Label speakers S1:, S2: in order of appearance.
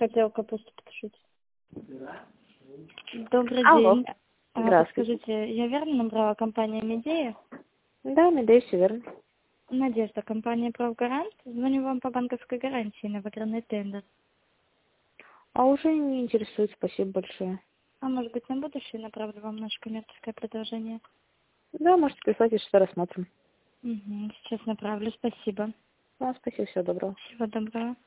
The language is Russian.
S1: хотел капусту потушить. Добрый
S2: Алло.
S1: день.
S2: Здравствуйте.
S1: Скажите, я верно набрала компания Медея?
S2: Да, Медея, все верно.
S1: Надежда, компания «Правгарант». Звоню вам по банковской гарантии на выигранный тендер.
S2: А уже не интересует, спасибо большое.
S1: А может быть, на будущее направлю вам наше коммерческое предложение?
S2: Да, можете прислать, если что, рассмотрим.
S1: Угу, сейчас направлю, спасибо.
S2: Да, спасибо, всего доброго.
S1: Всего доброго.